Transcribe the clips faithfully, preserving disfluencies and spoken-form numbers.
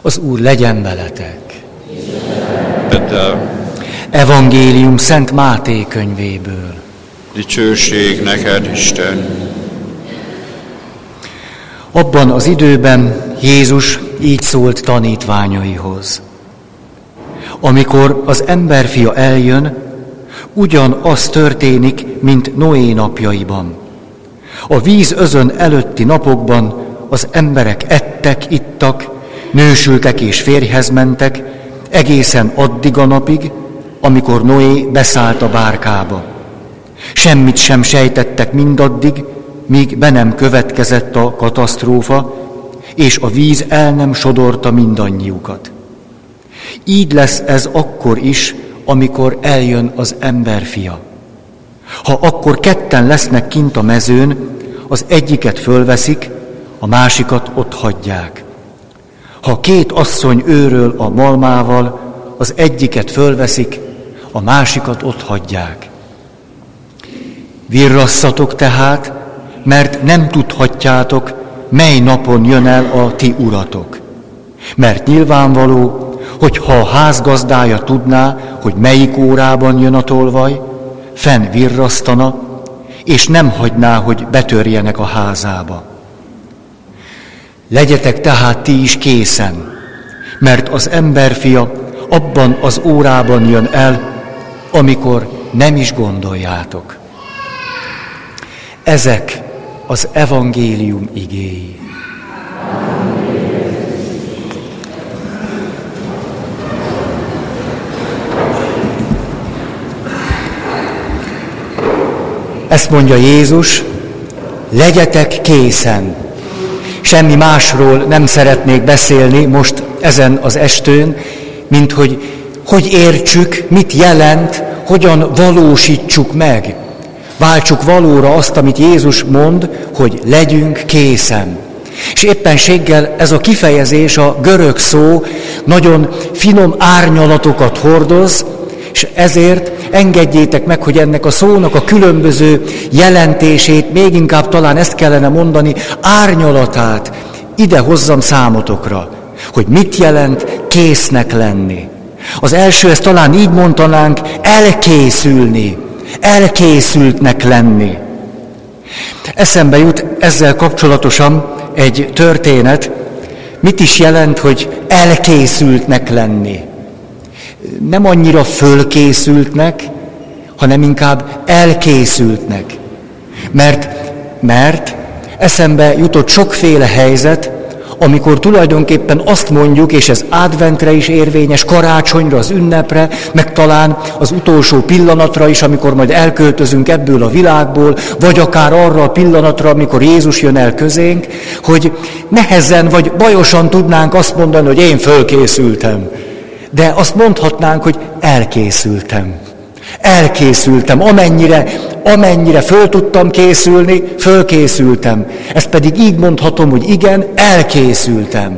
Az Úr legyen veletek. De Evangélium Szent Máté könyvéből. dicsőség neked, Isten. Abban az időben Jézus így szólt tanítványaihoz. Amikor az emberfia eljön, ugyanaz történik, mint Noé napjaiban. A víz özön előtti napokban az emberek ettek, ittak, nősültek és férjhez mentek, egészen addig a napig, amikor Noé beszállt a bárkába. Semmit sem sejtettek mindaddig, míg be nem következett a katasztrófa, és a víz el nem sodorta mindannyiukat. Így lesz ez akkor is, amikor eljön az emberfia. Ha akkor ketten lesznek kint a mezőn, az egyiket fölveszik, a másikat ott hagyják. Ha két asszony őröl a malmával, az egyiket fölveszik, a másikat ott hagyják. Virrasszatok tehát, mert nem tudhatjátok, mely napon jön el a ti uratok. Mert nyilvánvaló, hogy ha a házgazdája tudná, hogy melyik órában jön a tolvaj, fenn virrasztana, és nem hagyná, hogy betörjenek a házába. Legyetek tehát ti is készen, mert az emberfia abban az órában jön el, amikor nem is gondoljátok. Ezek az evangélium igéi. Ezt mondja Jézus, legyetek készen. Semmi másról nem szeretnék beszélni most ezen az estőn, mint hogy hogy értsük, mit jelent, hogyan valósítsuk meg. Váltsuk valóra azt, amit Jézus mond, hogy legyünk készen. És éppenséggel ez a kifejezés, a görög szó nagyon finom árnyalatokat hordoz, és ezért engedjétek meg, hogy ennek a szónak a különböző jelentését, még inkább talán ezt kellene mondani, árnyalatát ide hozzam számotokra, hogy mit jelent késznek lenni. Az első, ezt talán így mondanánk, elkészülni, elkészültnek lenni. Eszembe jut ezzel kapcsolatosan egy történet, mit is jelent, hogy elkészültnek lenni. Nem annyira fölkészültnek, hanem inkább elkészültnek. Mert, mert eszembe jutott sokféle helyzet, amikor tulajdonképpen azt mondjuk, és ez adventre is érvényes, karácsonyra, az ünnepre, meg talán az utolsó pillanatra is, amikor majd elköltözünk ebből a világból, vagy akár arra a pillanatra, amikor Jézus jön el közénk, hogy nehezen vagy bajosan tudnánk azt mondani, hogy én fölkészültem. De azt mondhatnánk, hogy elkészültem. Elkészültem, amennyire, amennyire föl tudtam készülni, fölkészültem. Ezt pedig így mondhatom, hogy igen, elkészültem.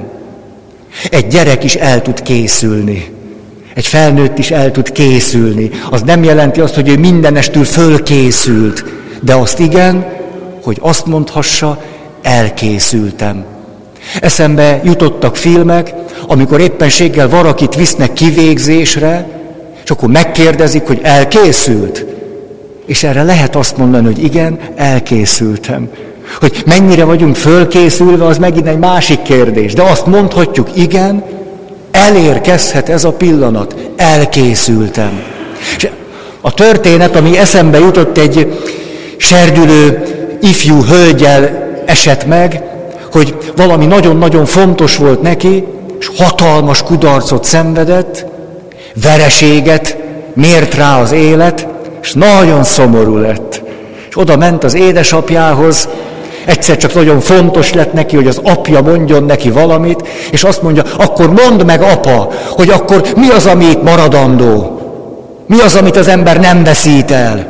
Egy gyerek is el tud készülni. Egy felnőtt is el tud készülni. Az nem jelenti azt, hogy ő mindenestül fölkészült, de azt igen, hogy azt mondhassa, elkészültem. Eszembe jutottak filmek, amikor éppenséggel valakit visznek kivégzésre, és akkor megkérdezik, hogy elkészült. És erre lehet azt mondani, hogy igen, elkészültem. Hogy mennyire vagyunk fölkészülve, az megint egy másik kérdés. De azt mondhatjuk, igen, elérkezhet ez a pillanat, elkészültem. És a történet, ami eszembe jutott, egy serdülő ifjú hölgyel esett meg, hogy valami nagyon-nagyon fontos volt neki, és hatalmas kudarcot szenvedett, vereséget mért rá az élet, és nagyon szomorú lett. És oda ment az édesapjához, egyszer csak nagyon fontos lett neki, hogy az apja mondjon neki valamit, és azt mondja, akkor mondd meg, apa, hogy akkor mi az, ami itt maradandó? Mi az, amit az ember nem veszít el?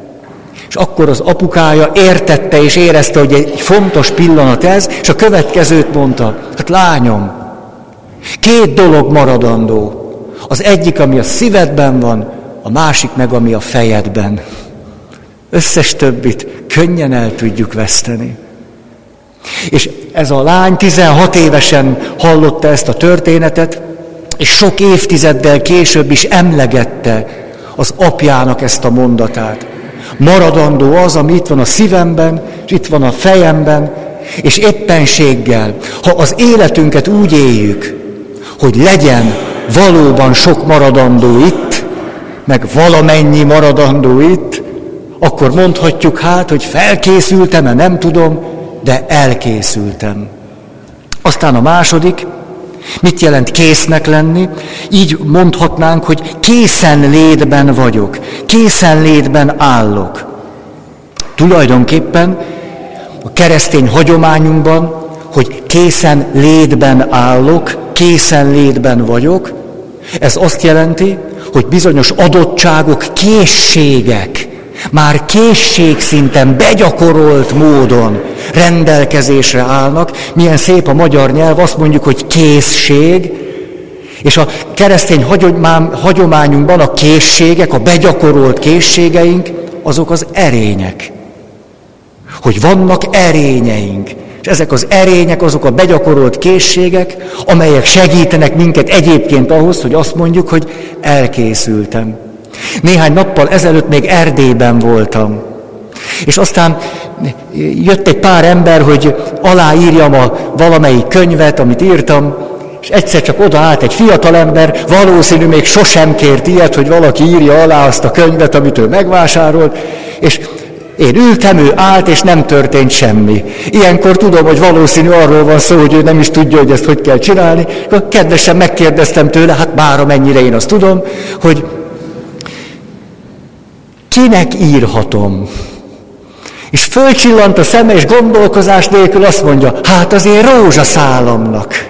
És akkor az apukája értette és érezte, hogy egy fontos pillanat ez, és a következőt mondta, hát lányom, két dolog maradandó. Az egyik, ami a szívedben van, a másik meg, ami a fejedben. Összes többit könnyen el tudjuk veszteni. És ez a lány tizenhat évesen hallotta ezt a történetet, és sok évtizeddel később is emlegette az apjának ezt a mondatát. Maradandó az, ami itt van a szívemben, és itt van a fejemben, és éppenséggel, ha az életünket úgy éljük, hogy legyen valóban sok maradandó itt, meg valamennyi maradandó itt, akkor mondhatjuk hát, hogy felkészültem-e, nem tudom, de elkészültem. Aztán a második, mit jelent késznek lenni? Így mondhatnánk, hogy készenlétben vagyok, készenlétben állok. Tulajdonképpen a keresztény hagyományunkban, hogy készenlétben állok, készenlétben vagyok, ez azt jelenti, hogy bizonyos adottságok, készségek, már készségszinten begyakorolt módon rendelkezésre állnak. Milyen szép a magyar nyelv, azt mondjuk, hogy készség, és a keresztény hagyományunkban a készségek, a begyakorolt készségeink, azok az erények. Hogy vannak erényeink. És ezek az erények, azok a begyakorolt készségek, amelyek segítenek minket egyébként ahhoz, hogy azt mondjuk, hogy elkészültem. Néhány nappal ezelőtt még Erdélyben voltam. És aztán jött egy pár ember, hogy aláírjam a valamelyik könyvet, amit írtam, és egyszer csak odaállt egy fiatalember, valószínű még sosem kért ilyet, hogy valaki írja alá azt a könyvet, amit ő megvásárolt, és én ültem, ő állt, és nem történt semmi. Ilyenkor tudom, hogy valószínű arról van szó, hogy ő nem is tudja, hogy ezt hogy kell csinálni. Kedvesen megkérdeztem tőle, hát bár amennyire én azt tudom, hogy kinek írhatom? És fölcsillant a szeme, és gondolkozás nélkül azt mondja, hát az én rózsaszálamnak.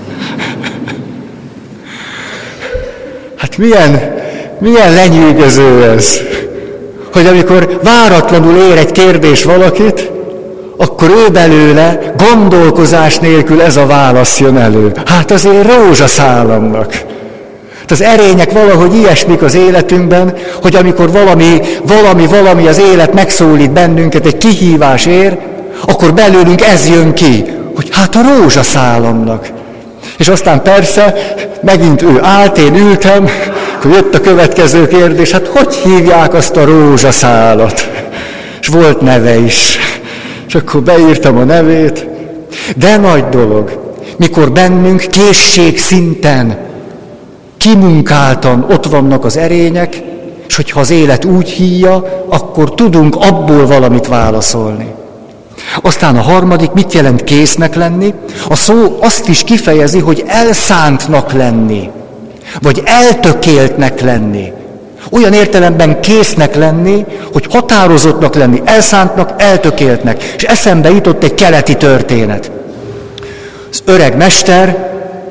Hát milyen, milyen lenyűgöző ez, hogy amikor váratlanul ér egy kérdés valakit, akkor ő belőle gondolkozás nélkül ez a válasz jön elő. Hát az én rózsaszálamnak. Az erények valahogy ilyesmik az életünkben, hogy amikor valami, valami, valami az élet megszólít bennünket, egy kihívás ér, akkor belőlünk ez jön ki, hogy hát a rózsaszálamnak. És aztán persze, megint ő állt, én ültem, akkor jött a következő kérdés, hát hogy hívják azt a rózsaszálat? És volt neve is. És akkor beírtam a nevét. De nagy dolog, mikor bennünk készségszinten, kimunkáltan ott vannak az erények, és hogyha az élet úgy hívja, akkor tudunk abból valamit válaszolni. Aztán a harmadik, mit jelent késznek lenni? A szó azt is kifejezi, hogy elszántnak lenni, vagy eltökéltnek lenni. Olyan értelemben késznek lenni, hogy határozottnak lenni, elszántnak, eltökéltnek. És eszembe jutott egy keleti történet. Az öreg mester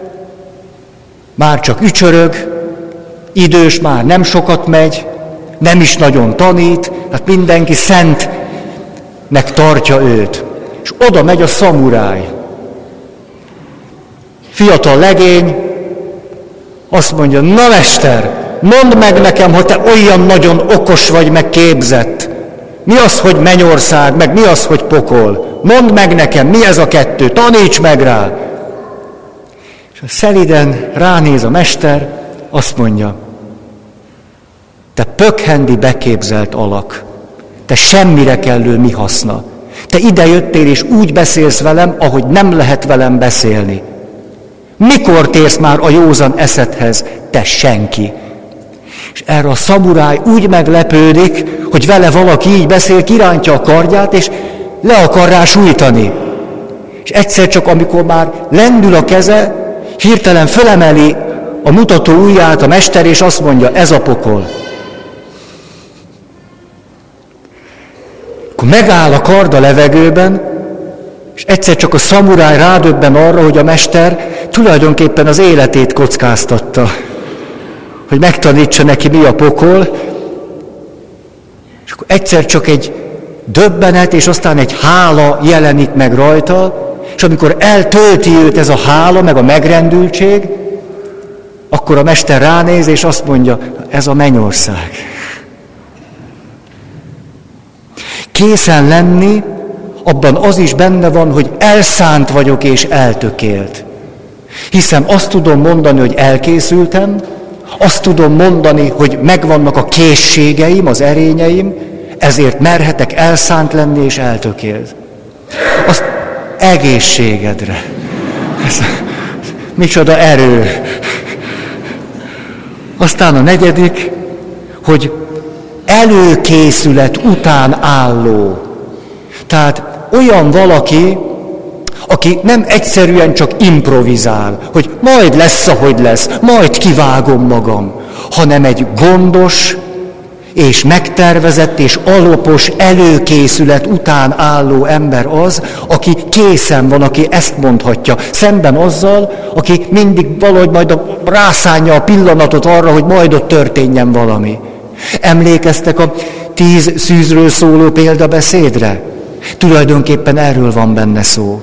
már csak ücsörög, idős, már nem sokat megy, nem is nagyon tanít, hát mindenki szentnek tartja őt. És oda megy a szamuráj. Fiatal legény, azt mondja, na mester, mondd meg nekem, ha te olyan nagyon okos vagy, meg képzett. Mi az, hogy mennyország, meg mi az, hogy pokol? Mondd meg nekem, mi ez a kettő, taníts meg rá. És szeliden ránéz a mester, azt mondja, te pökhendi beképzelt alak, te semmire kellő mi haszna. Te idejöttél és úgy beszélsz velem, ahogy nem lehet velem beszélni. Mikor térsz már a józan eszedhez, te senki? És erre a szamuráj úgy meglepődik, hogy vele valaki így beszél, kirántja a kardját, és le akar rá sújtani. És egyszer csak, amikor már lendül a keze, hirtelen fölemeli a mutató ujját a mester, és azt mondja, ez a pokol. Akkor megáll a kard a levegőben, és egyszer csak a szamuráj rádöbben arra, hogy a mester tulajdonképpen az életét kockáztatta, hogy megtanítsa neki, mi a pokol, és akkor egyszer csak egy döbbenet, és aztán egy hála jelenik meg rajta, és amikor eltölti őt ez a hála, meg a megrendültség, akkor a mester ránéz, és azt mondja, ez a mennyország. Készen lenni abban az is benne van, hogy elszánt vagyok és eltökélt. Hiszen azt tudom mondani, hogy elkészültem, azt tudom mondani, hogy megvannak a készségeim, az erényeim, ezért merhetek elszánt lenni és eltökélt. Azt egészségedre. Ez, micsoda erő. Aztán a negyedik, hogy előkészület után álló. Tehát olyan valaki, aki nem egyszerűen csak improvizál, hogy majd lesz, ahogy lesz, majd kivágom magam, hanem egy gondos és megtervezett és alapos előkészület után álló ember az, aki készen van, aki ezt mondhatja, szemben azzal, aki mindig valahogy majd rászánja a pillanatot arra, hogy majd ott történjen valami. Emlékeztek a tíz szűzről szóló példabeszédre? Tulajdonképpen erről van benne szó.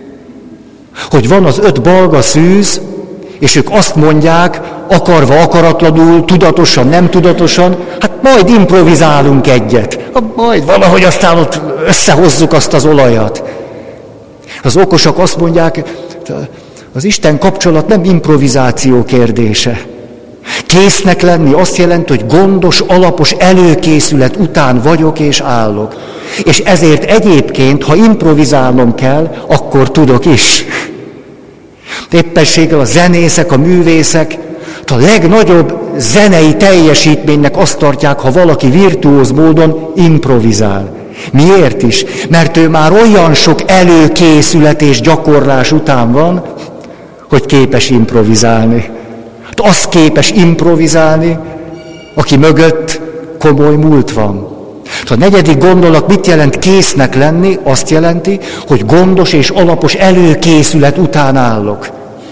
Hogy van az öt balga szűz, és ők azt mondják, akarva, akaratlanul, tudatosan, nem tudatosan, hát majd improvizálunk egyet. Majd valahogy aztán ott összehozzuk azt az olajat. Az okosak azt mondják, az Isten kapcsolat nem improvizáció kérdése. Késznek lenni azt jelenti, hogy gondos, alapos előkészület után vagyok és állok. És ezért egyébként, ha improvizálnom kell, akkor tudok is. Éppenséggel a zenészek, a művészek a legnagyobb zenei teljesítménynek azt tartják, ha valaki virtuóz módon improvizál. Miért is? Mert ő már olyan sok előkészület és gyakorlás után van, hogy képes improvizálni. Hát az képes improvizálni, aki mögött komoly múlt van. A negyedik gondolat mit jelent késznek lenni? Azt jelenti, hogy gondos és alapos előkészület után állok.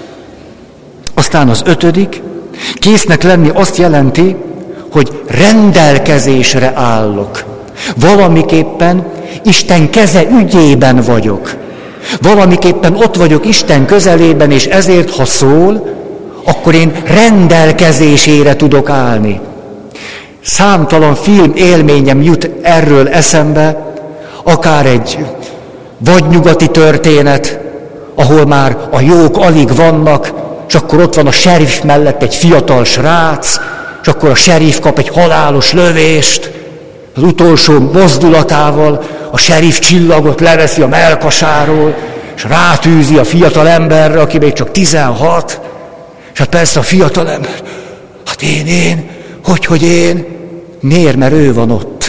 Aztán az ötödik, késznek lenni azt jelenti, hogy rendelkezésre állok. Valamiképpen Isten keze ügyében vagyok. Valamiképpen ott vagyok Isten közelében, és ezért, ha szól, akkor én rendelkezésére tudok állni. Számtalan film élményem jut erről eszembe, akár egy vadnyugati történet, ahol már a jók alig vannak, és akkor ott van a seriff mellett egy fiatal srác, és akkor a seriff kap egy halálos lövést, az utolsó mozdulatával a seriff csillagot leveszi a mellkasáról, és rátűzi a fiatal emberre, aki még csak tizenhat, és hát persze a fiatal ember, hát én, én, hogy, hogy én, miért? Mert ő van ott.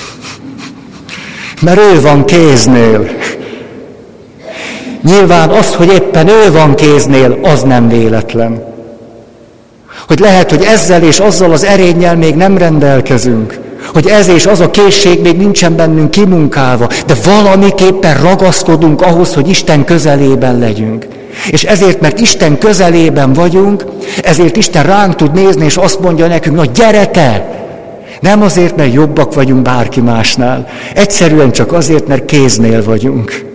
Mert ő van kéznél. Nyilván az, hogy éppen ő van kéznél, az nem véletlen. Hogy lehet, hogy ezzel és azzal az erénnyel még nem rendelkezünk. Hogy ez és az a készség még nincsen bennünk kimunkálva. De valamiképpen ragaszkodunk ahhoz, hogy Isten közelében legyünk. És ezért, mert Isten közelében vagyunk, ezért Isten ránk tud nézni, és azt mondja nekünk, na gyere te! Nem azért, mert jobbak vagyunk bárki másnál. Egyszerűen csak azért, mert kéznél vagyunk.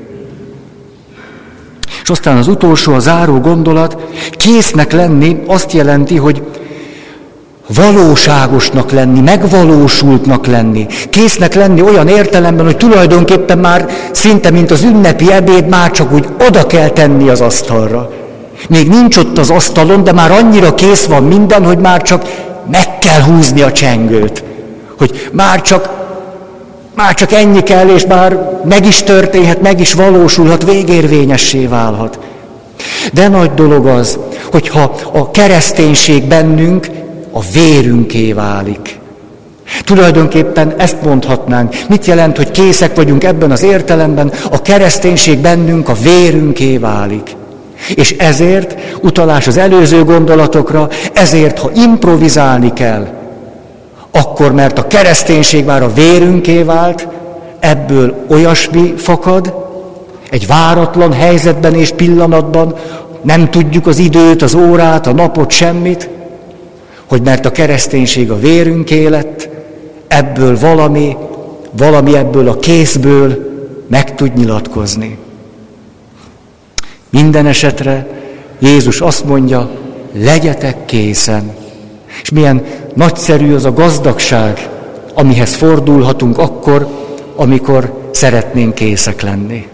És aztán az utolsó, a záró gondolat, késznek lenni azt jelenti, hogy valóságosnak lenni, megvalósultnak lenni. Késznek lenni olyan értelemben, hogy tulajdonképpen már szinte, mint az ünnepi ebéd, már csak úgy oda kell tenni az asztalra. Még nincs ott az asztalon, de már annyira kész van minden, hogy már csak meg kell húzni a csengőt. Hogy már csak, már csak ennyi kell, és már meg is történhet, meg is valósulhat, végérvényessé válhat. De nagy dolog az, hogyha a kereszténység bennünk a vérünké válik. Tulajdonképpen ezt mondhatnánk. Mit jelent, hogy készek vagyunk ebben az értelemben? A kereszténység bennünk a vérünké válik. És ezért, utalás az előző gondolatokra, ezért, ha improvizálni kell, akkor, mert a kereszténység már a vérünké vált, ebből olyasmi fakad, egy váratlan helyzetben és pillanatban, nem tudjuk az időt, az órát, a napot, semmit, hogy mert a kereszténység a vérünké lett, ebből valami, valami ebből a készből meg tud nyilatkozni. Minden esetre Jézus azt mondja, legyetek készen. És milyen nagyszerű az a gazdagság, amihez fordulhatunk akkor, amikor szeretnénk készek lenni.